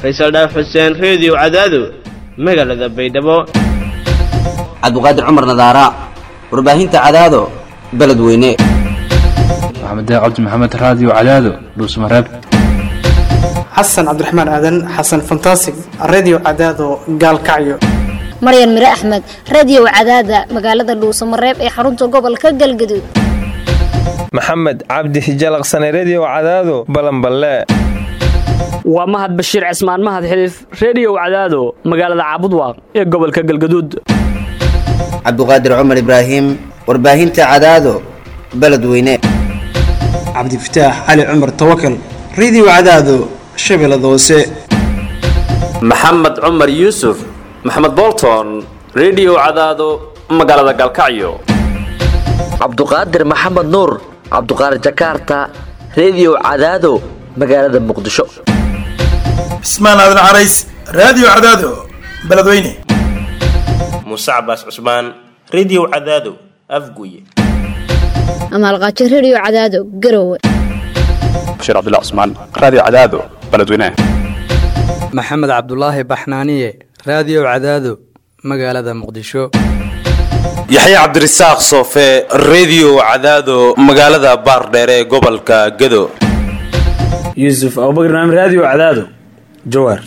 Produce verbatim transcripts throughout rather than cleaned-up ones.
Faysal Dhaaf Xuseen Radio Cadaado magaalada Baydhabo Cabduqaadir Cumar Nadaara warbaahinta Cadaado beledweyne Maxamed Cabdi Maxamed Radio Cadaado Dhuusamareeb Xasan Cabdiraxmaan Aadan Xasan Fantastic Radio Cadaado Gaalkacyo Maryan Mira Ahmed Radio Cadaada magaalada Dhuusamareeb ee xarunta gobolka Galgaduud Maxamed Cabdi Hijalaqsane Radio Cadaado Balanballe waa Mahad Bashiir Cismaan Mahad Xiliif Radio Cadaado magaalada Caabudwaaq ee gobolka Galgaduud Cabduqaadir Cumar Ibraahim warbaahinta Cadaado beledweyne Cabdi Fataax Ali Cumar Tawakkal Radio Cadaado Shabeellada Hoose Maxamed Cumar Yuusuf Maxamed Bolton Radio Cadaado magaalada Galkacyo Cabduqaadir Maxamed Nuur Cabduqaadir Jakarta Radio Cadaado magaalada Muqdisho Ismaan Aadan Carays Radio Cadaado beledweyne Musa Abbas Usman Radio Cadaado Afguye Amal Qaaji Radio Cadaado Garowe Bashir Abdullah Usman Radio Cadaado beledweyne Maxamed Cabdullaahi Baxnaaniye Radio Cadaado magaalada Muqdisho Yaxya Cabdirasaaq Soofe Radio Cadaado magaalada Baardheer ee gobolka Gado Yusuf Abubakar Naam Radio Cadaado Jowhar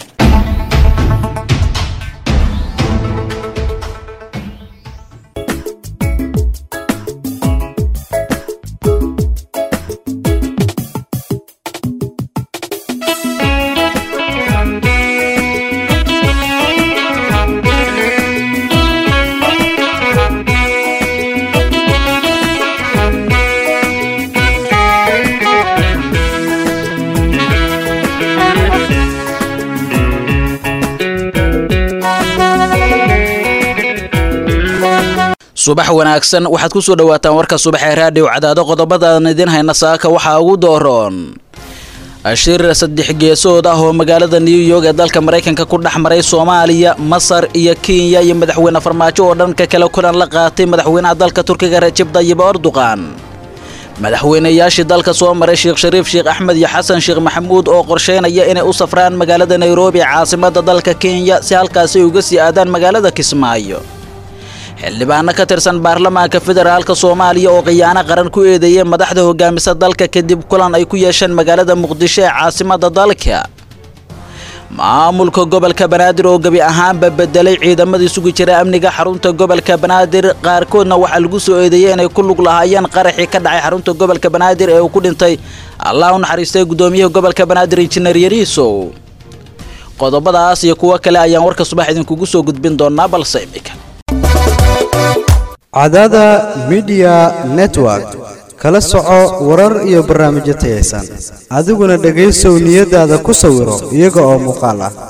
subax wanaagsan waxaad ku soo dhawaataan warka subax ee raadiyo Cadaado qodobada idin hayna saaka waxa ugu dooroon ashir saddex geesood ah oo magaalada New York ee dalka Mareykanka ku dhaxmaray Soomaaliya Masar iyo Kenya iyo madaxweyne Farmaajo oo dhanka kale kulan la qaatay madaxweynaha dalka Turkiga Recep Tayyip Erdogan madaxweynayaashii dalka soo maray Sheekh Shariif Sheekh Axmed iyo Xasan Sheekh Maxamuud oo qorsheynaya inay u safraan magaalada Nairobi caasimadda dalka Kenya si halkaas ay uga sii aadaan magaalada Kismaayo xildhibaano ka tirsan baarlamaanka federaalka Soomaaliya oo qiyaano qaran ku eedeeyay madaxda hogaamisa dalka kadib kulan ay ku yeesheen magaalada Muqdisho ee caasimadda dalka maamulka gobolka Banaadir oo gabi ahaanba bedelay ciidamadii sugi jiray amniga xarunta gobolka Banaadir qaarkoodna waxa lagu soo eedeeyay inay ku lug lahaayeen qaraxii ka dhacay xarunta gobolka Banaadir ee uu ku dhintay Allah u naxariistay gudoomiyaha gobolka Banaadir Injineer Yariiso qodobadaas iyo kuwa kale ayaan warka subax idinkugu soo gudbin doonaa balse imika Cadaada Media Network kala soco warar iyo barnaamijyo tayeysan adiguna dhageyso niyadaada ku sawiro iyaga oo muuqaal ah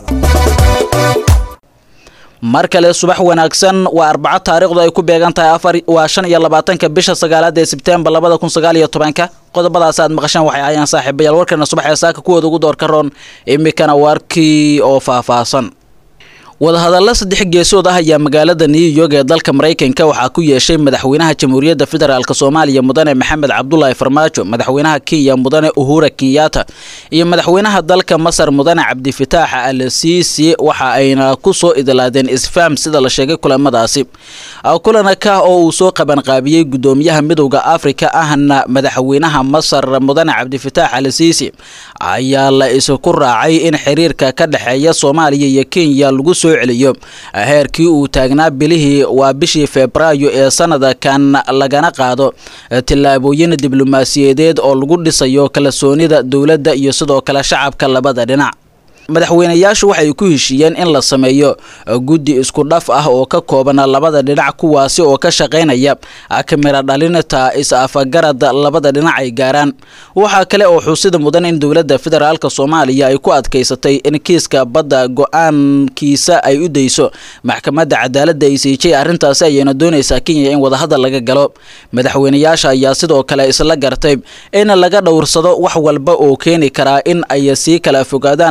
markale subax wanaagsan waa arbaco taariikhdu ay ku beegan tahay afar waa shan iyo labaatanka bisha sagaalaad ee Sebtembar laba kun sagaal iyo toban qodobadaas aad maqashaan waxay ayaan saaxiibayaal warkana subax ee saaka kuwooda ugu door ka roon imikana warkii oo faahfaahsan wadahadalla saddex geesood ah ayaa magaalada New York ee dalka Mareykanka waxa ku yeeshay madaxweynaha Jamhuuriyadda Federaalka Soomaaliya Mudane Maxamed Cabdullaahi Farmaajo madaxweynaha Kenya Mudane Uhuru Kenyatta iyo madaxweynaha dalka Masar Mudane Cabdi Fataax Al-Siisi waxa ayna ku soo idlaadeen isfaam sida la sheegay kulamadaasi kulanka oo uu soo qaban qaabiyay gudoomiyaha midowga Afrika ahna madaxweynaha Masar Mudane Cabdi Fataax Al-Siisi ayaa la isku raacay in xiriirka ka dhaxeeya Soomaaliya iyo Kenya lagu celiyo heerkii uu taagnaa bilihii waa bishii Febraayo ee sanada kan lagana qaado tilaabooyin diblomaasiyadeed oo lagu dhisayo kalsoonida dawladda iyo sidoo kale shacabka labada dhinac madaxweynayaashu waxay ku heshiiyeen in la sameeyo guddi isku dhaf ah oo ka kooban labada dhinac kuwaasi oo ka shaqeynaya kamera dhalinta is-afagarad labada dhinac ay gaaraan waxa kale oo xusid mudan in dawladda federaalka Soomaaliya ay ku adkeysatay in kiiska badda go'aankiisa ay u deyso maxkamadda cadaaladda I C J arrintaasi ayayna doonaysaa Kenya in wada hadal laga galo madaxweynayaasha ayaa sidoo kale isla gartay in laga dhowrsado wax walba oo keeni kara in ay sii kala fogaadaan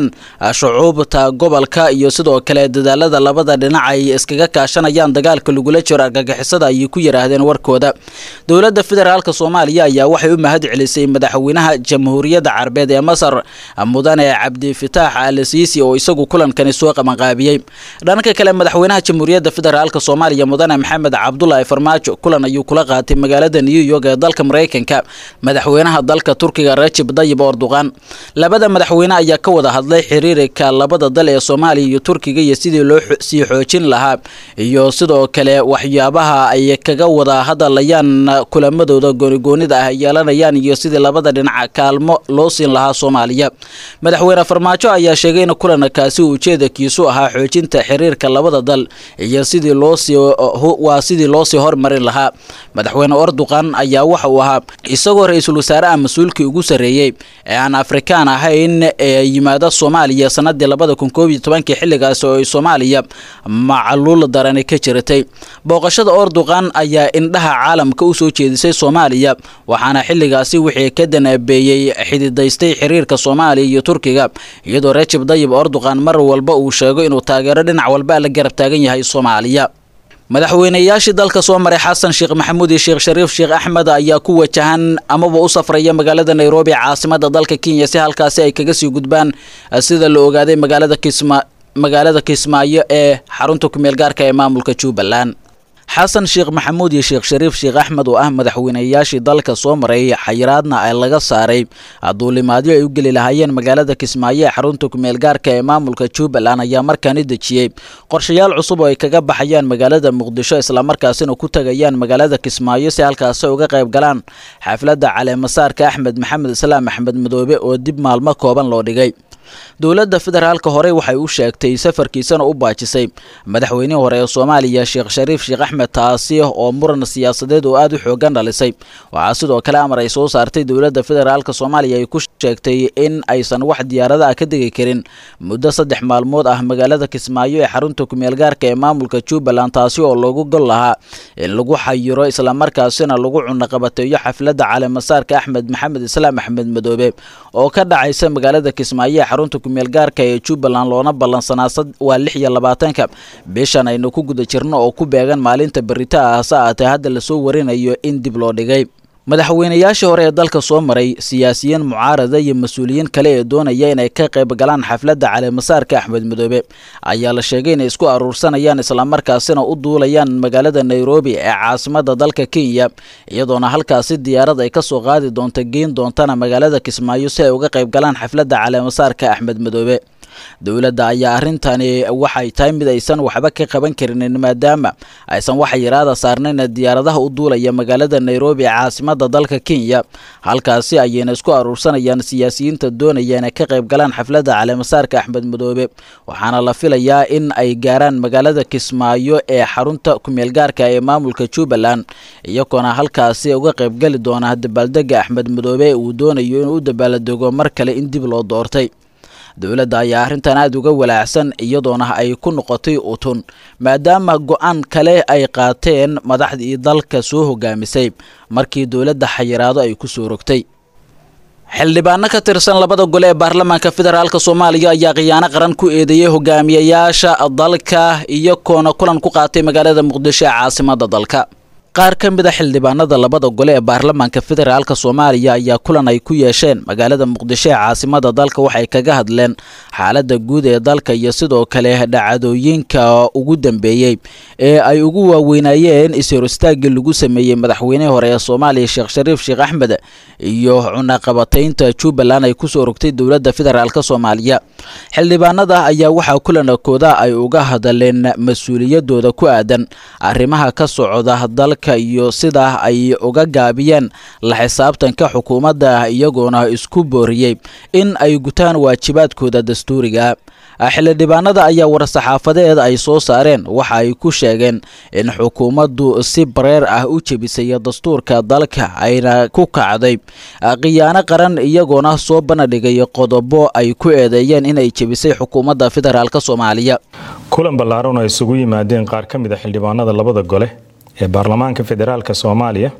shucuubta gobolka iyo sidoo kale dadaalada labada dhinac ay iskaga kaashanayaan dagaalka lagula jiro argagixisada ayay ku yiraahdeen warkooda. dowladda federaalka Soomaaliya ayaa waxay u mahad celisay madaxweynaha Jamhuuriyadda Carabeed ee Masar mudane Cabdi Fataax Al-Siisi oo isagu kulankani soo qabanqaabiyay. dhanka kale madaxweynaha Jamhuuriyadda federaalka Soomaaliya mudane Maxamed Cabdullaahi Farmaajo kulan ayuu kula qaatay magaalada New York ee dalka Mareykanka madaxweynaha dalka Turkiga Recep Tayyip Erdogan. labada madaxweyne ayaa ka wada hadlay xiriirka labada dal ee Soomaaliya iyo Turkiga iyo sidii loo sii xoojin lahaa iyo sidoo kale waxyaabaha ay kaga wada hadlayaan kulamadooda goonigoonida ah yeelanayaan iyo sidii labada dhinac kaalmo loo siin lahaa Soomaaliya. madaxweyne Farmaajo ayaa sheegay in kulankaasi uu ujeedkiisu ahaa xoojinta xiriirka labada dal iyo sidii loo sii waa sidii loo sii hormarin lahaa. madaxweyne Erdogan ayaa waxa uu ahaa isagoo ra'iisul wasaaraha mas'uulkii ugu sareeyay ee aan Afrikaan ahayn ee yimaada Soomaaliya sanadii labada kun koob iyo toban xilligaas oo ay Soomaaliya macluul daran ka jirtay. booqashada Erdogan ayaa indhaha caalamka u soo jeedisay Soomaaliya waxaana xilligaasi wixii ka danbeeyay xididaystay xiriirka Soomaaliya iyo Turkiga iyadoo Recep Tayyip Erdogan mar walba uu sheego inuu taageero dhinac walba la garab taagan yahay Soomaaliya. madaxweynayaashii dalka soo maray Xasan Sheekh Maxamuud iyo Sheekh Shariif Sheekh Axmed ayaa ku wajahan amaba u safraya magaalada Nairobi caasimada dalka Kenya si halkaasi ay kaga sii gudbaan sida la ogaaday magaalada Kismaayo magaalada Kismaayo ee xarunta ku meel gaarka ee maamulka Jubbaland. xasan sheekh maxamuud iyo sheekh shariif sheekh axmed oo ah madaxweynayaashii dalka soo maray xayiraadna ay laga saaray duulimaadyo ay u geli lahaayeen magaalada Kismaayo ee xarunta ku meel gaarka ee maamulka Jubbaland ayaa markaan dejiyay qorshayaal cusub oo ay kaga baxayaan magaalada Muqdisho isla markaasina ku tagayaan magaalada Kismaayo si halkaas ay uga qayb galaan xafladda caleemasaarka Axmed Maxamed Islaam Axmed Madoobe oo dib maalmo kooban loo dhigay. dowladda federaalka hore waxay u sheegtay safarkiisana u baajisay madaxweynihii hore ee Soomaaliya Sheekh Shariif Sheekh Axmed taasi oo muran siyaasadeed oo aad u xoogan dhalisay. waxaa sidoo kale amar ay soo saartay dowladda federaalka Soomaaliya ay ku sheegtay in aysan wax diyaarada ah ka digi karin muddo saddex maalmood ah magaalada Kismaayo ee xarunta ku meel gaarka ee maamulka Jubbaland taasi oo loogu gol lahaa in lagu xayiro isla markaasina lagu cunaqabateeyo xafladda caleemasaarka Axmed Maxamed Islaam Axmed Madoobe oo ka dhacaysa magaalada Kismaayo xarunta ku meel gaarka ee Jubbaland loona ballansanaa waa lix iyo labaatanka bishan aynu ku guda jirno oo ku beegan maalinta berita ah saacada hadda la soo warinayo in dib loo dhigay. madaxweynayaashii hore ee dalka soo maray siyaasiyiin mucaarada iyo mas'uuliyiin kale ee doonaya inay ka qayb galaan xafladda caleemasaarka Axmed Madoobe ayaa la sheegay inay isku aruursanayaan isla markaasina u duulayaan magaalada Nairobi ee caasimadda dalka Kenya iyadoona halkaasi diyaarad ay ka soo qaadi doonto geyn doontana magaalada Kismaayo si ay uga qayb galaan xafladda caleemasaarka Axmed Madoobe. dowladda ayaa arintani waxay tahay mid aysan waxba ka qaban karin maadaama aysan wax yiraahdo saarnayn diyaaradaha u duulaya magaalada Nairobi ee caasimadda dalka Kenya halkaasi ayayna isku aruursanayaan siyaasiyiinta doonaya inay ka qayb galaan xafladda caleemasaarka Axmed Madoobe waxaana la filayaa in ay gaaraan magaalada Kismaayo ee xarunta ku meel gaarka ee maamulka Jubbaland iyagoona halkaasi uga qayb gali doona dabaaldega Axmed Madoobe uu doonayo inuu dabaaldego mar kale in dib loo doortay. dowladda ayaa arrintan aad uga walaacsan iyadoona ay ku noqotay utun maadaama go'aan kale ay qaateen madaxdii dalka soo hogaamisay markii dowladda xayiraado ay ku soo rogtay. xildhibaano ka tirsan labada gole ee baarlamaanka federaalka Soomaaliya ayaa qiyaano qaran ku eedeeyay hogaamiyayaasha dalka iyo koona kulan ku qaatay magaalada Muqdisho ee caasimadda dalka. qaar ka mid ah xildhibaanada labada gole ee baarlamaanka federaalka Soomaaliya ayaa kulan ay ku yeesheen magaalada Muqdisho ee caasimadda dalka waxay kaga hadleen xaaladda guud ee dalka iyo sidoo kale dhacdooyinka ugu dambeeyay ee ay ugu waaweynayeen isiristaaga lagu sameeyay madaxweynihii hore ee Soomaaliya Sheekh Shariif Sheekh Axmed iyo cunaqabataynta Jubbaland ay ku soo rogtay dowladda federaalka Soomaaliya. xildhibaanada ayaa waxa kulankooda ay uga hadleen mas'uuliyadooda ku aadan arrimaha ka socda dalka iyo sida ay uga gaabiyeen la xisaabtanka xukuumadda iyagoona isku booriyay in ay gutaan waajibaadkooda dastuuriga. xildhibaanada ayaa war-saxaafadeed ay soo saareen waxa ay ku sheegeen in xukuumaddu si bareer ah u jebisay dastuurka dalka ayna ku kacday qiyaano qaran iyagoona soo bandhigay qodobo ay ku eedeeyeen inay jebisay xukuumadda federaalka Soomaaliya. kulan ballaaran oo isugu yimaadeen qaar ka mid ah xildhibaanada labada gole ee baarlamaanka federaalka Soomaaliya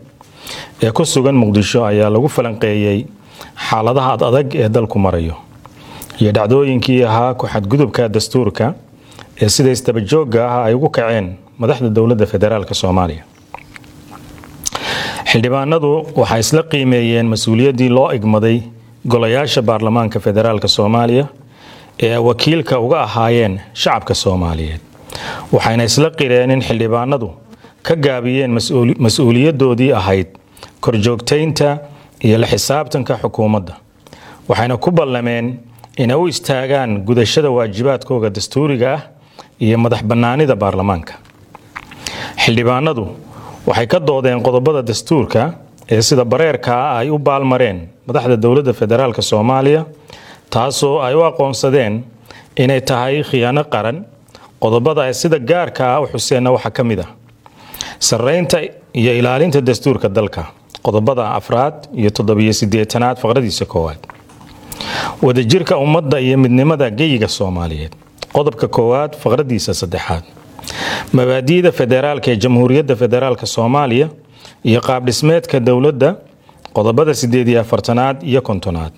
ee ku sugan Muqdisho ayaa lagu falanqeeyay xaaladaha adag ee dalku marayo iyo dhacdooyinkii ahaa ku-xadgudubka dastuurka ee sida isdabajoogga ah ay ugu kaceen madaxda dowladda federaalk soomaaliya. xildhibaanadu waxay isla qiimeeyeen mas-uuliyaddii loo igmaday golayaasha baarlamaanka federaalk soomaaliya ee wakiilka uga ahaayeen shacabka soomaaliyeed, waxayna isla qireen in xildhibaanadu ka gaabiyeen mas-uuliyaddoodii ahayd korjoogtaynta iyo la xisaabtanka xukuumadda, waxayna ku ballameen inay u istaagaan gudashada waajibaadkooda dastuuriga ah iyo madax bannaanida baarlamaanka. xildhibaanadu waxay ka doodeen qodobada dastuurka ee sida bareerka ah ay u baalmareen madaxda dowladda federaalk soomaaliya, taasoo ay u aqoonsadeen inay tahay khiyaano qaran. qodobada ay sida gaarka ah u xuseenna waxaa ka mid ah sarreynta iyo ilaalinta dastuurka dalka, qodobada afraad iyo toddobiyo siddeetanaad faqradiisa koowaad, wadajirka ummadda iyo midnimada geyiga soomaaliyeed, qodobka koowaad faqradiisa saddexaad, mabaadi'da federaalka ee jamhuuriyadda federaalk soomaaliya iyo qaabdhismeedka dowladda, qodobada sideed iyo afartanaad iyo kontonaad,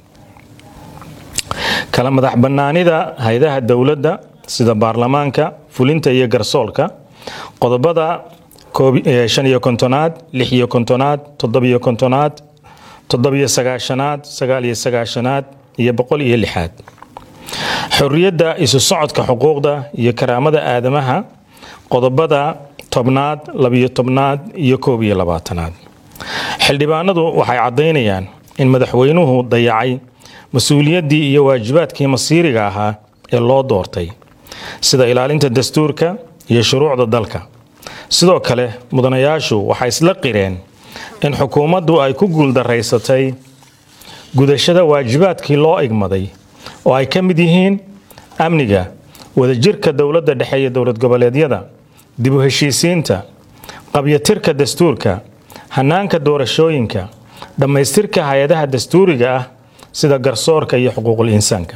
kala madax bannaanida hay-adaha dowladda sida baarlamaanka, fulinta iyo garsoolka, qodobada shan iyo kontonaad, lix iyo kontonaad, toddobiyo kontonaad, toddobiyo sagaashanaad, sagaal iyo sagaashanaad iyo boqol iyo lixaad, xorriyadda isu socodka xuquuqda iyo karaamada aadamaha, qodobada tobnaad, labiyo tobnaad iyo koob iyo labaatanaad. xildhibaanadu waxay caddaynayaan in madaxweynuhu dayacay mas-uuliyaddii iyo waajibaadkii masiiriga ahaa ee loo doortay, sida ilaalinta dastuurka iyo shuruucda dalka. sidoo kale mudanayaashu waxay isla qireen in xukuumaddu ay ku guuldaraysatay gudashada waajibaadkii loo igmaday oo ay ka mid yihiin amniga, wadajirka dowladda dhexe iyo dowlad goboleedyada, dib u heshiisiinta, qabyatirka dastuurka, hanaanka doorashooyinka, dhammaystirka hay-adaha dastuuriga ah sida garsoorka iyo xuquuqul insaanka.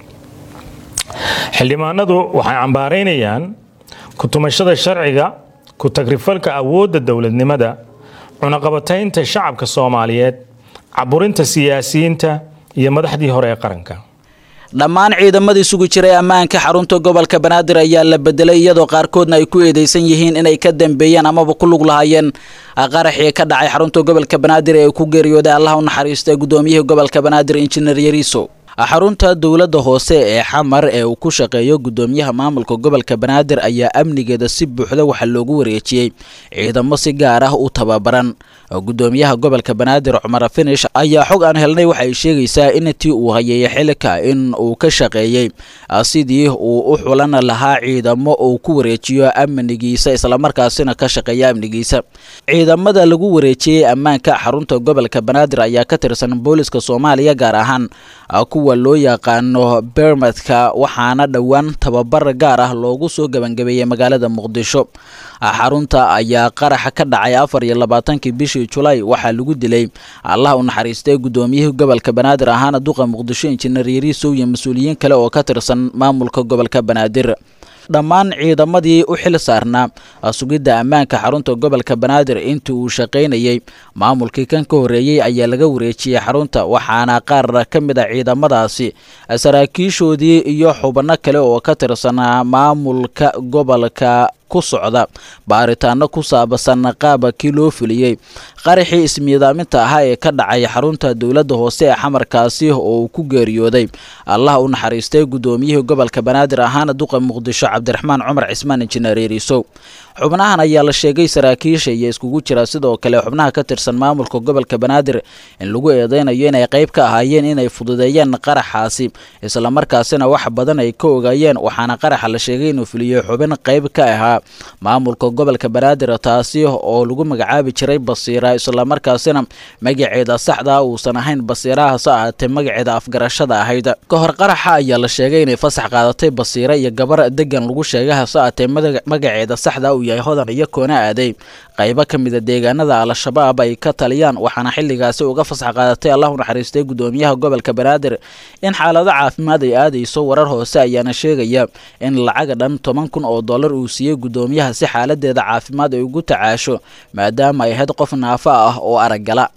xildhibaanadu waxay cambaaraynayaan ku-tumashada sharciga, ku-tagrifalka awoodda dowladnimada, cunaqabataynta shacabka soomaaliyeed, caburinta siyaasiyiinta iyo madaxdii hore ee qaranka. dhammaan ciidamadii sugi jiray ammaanka xarunta gobolka banaadir ayaa la bedelay iyadoo qaarkoodna ay ku eedeysan yihiin inay ka dambeeyeen amaba ku lug lahaayeen qaraxii ka dhacay xarunta gobolka banaadir ee ku geeriyooday allah u naxariistay gudoomiyihii gobolka banaadir injineer Yariso. xarunta dowladda hoose ee xamar ee uu ku shaqeeyo gudoomiyaha maamulka gobolka banaadir ayaa amnigeeda si buuxda waxa loogu wareejiyay ciidamo si gaar ah u tababaran. gudoomiyaha gobolka banaadir Cumar Finish ayaa xog aan helnay waxa ay sheegaysaa in tii uu hayay xilka in uu ka shaqeeyay sidii uu u xulan lahaa ciidamo uu ku wareejiyo amnigiisa isla markaasina ka shaqeeya amnigiisa. ciidamada lagu wareejiyay ammaanka xarunta gobolka banaadir ayaa ka tirsan booliska Soomaaliya gaar ahaan kuwa loo yaqaano Bermadka, waxaana dhowaan tababar gaar ah loogu soo gabangabeeyay magaalada Muqdisho. xarunta ayaa qarax ka dhacay afar iyo labaatankii bishii July waxaa lagu dilay allah u naxariistay gudoomiyihii gobolka banaadir ahaana duqa Muqdisho injineer Yariso iyo mas'uuliyiin kale oo ka tirsan maamulka gobolka banaadir. dhammaan ciidamadii u xil saarnaa sugidda ammaanka xarunta gobolka banaadir intii uu shaqaynayay maamulkii kan ka horeeyay ayaa laga wareejiyay xarunta, waxaana qaar ka mid ah ciidamadaasi saraakiishoodii iyo xubno kale oo ka tirsan maamulka gobolka ku socda baaritaano ku saabsan qaabkii loo fuliyay qaraxii ismiidaaminta ahaa ee ka dhacay xarunta dowladda hoose ee xamarkaasi oo uu ku geeriyooday allah u naxariistay gudoomiyihii gobolka banaadir ahaana duqa Muqdisho Cabdiraxmaan Cumar Cismaan injineer Yariso. xubnahan ayaa la sheegay saraakiisha iyo iskugu jira sidoo kale xubnaha ka tirsan maamulka gobolka banaadir in lagu eedeynayo inay qayb ka ahaayeen inay fududeeyeen qaraxaasi isla markaasina wax badan ay ka ogaayeen, waxaana qaraxa la sheegay inuu fuliyay xubin qayb ka ahaa maamulka gobolka banaadir taasi oo lagu magacaabi jiray Basiira isla markaasina magaceeda saxda uusan ahayn Basiiraha saacate magaceeda afgarashada ahayd. ka hor qaraxa ayaa la sheegay inay fasax qaadatay Basiira iyo gabar degan lagu sheegay saacate magaceeda saxda uu yahay Hodan iyo Koona aaday qaybo ka mid ah deegaanada Al-Shabaab ay ka taliyaan, waxaana xilligaasi uga fasax qaadatay allah u naxariistay gudoomiyaha gobolka banaadir in xaalado caafimaad ay aadayso. warar hoose ayaana sheegaya in lacag dhan toban kun oo dollar uu siiyay gudoomiyaha si xaaladeeda caafimaad ay ugu tacaasho maadaama ay had qof naafa ah oo aragala.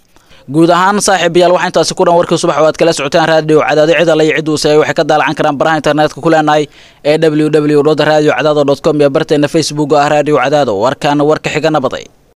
guud ahaan saaxiibayaal waxaa intaasi ku dhan warkii subax oo aad kala socotaan raadiyo cadaado cid alla iyo cid uu seeyay waxay ka daalacan karaan baraha internetka ku leenahay ee w w w dot radio cadaado dot com iyo barteena facebook ah raadiyo cadaado warkaana warka xiga nabaday